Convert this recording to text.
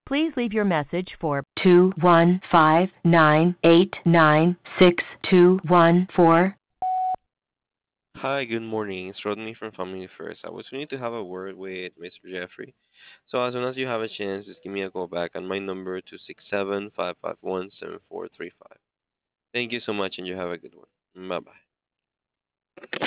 Please leave your message for 21598962114. Hi, good morning. It's Rodney from Family First. I was need to have a word with Mr. Jeffrey. So as soon as you have a chance, just give me a call back on my number 267-551-7435. Thank you so much and you have a good one. Bye bye.